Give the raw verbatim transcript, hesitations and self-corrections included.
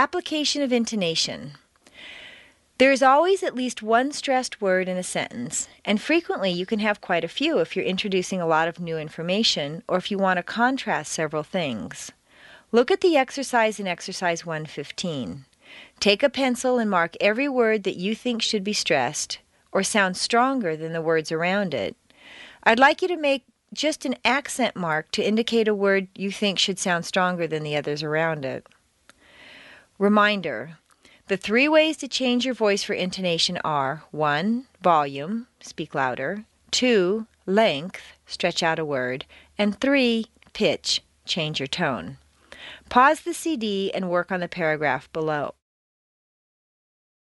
Application of intonation. There is always at least one stressed word in a sentence, and frequently you can have quite a few if you're introducing a lot of new information or if you want to contrast several things. Look at the exercise in Exercise one fifteen. Take a pencil and mark every word that you think should be stressed or sound stronger than the words around it. I'd like you to make just an accent mark to indicate a word you think should sound stronger than the others around it. Reminder: the three ways to change your voice for intonation are one. Volume, speak louder, two. Length, stretch out a word, and three. Pitch, change your tone. Pause the C D and work on the paragraph below.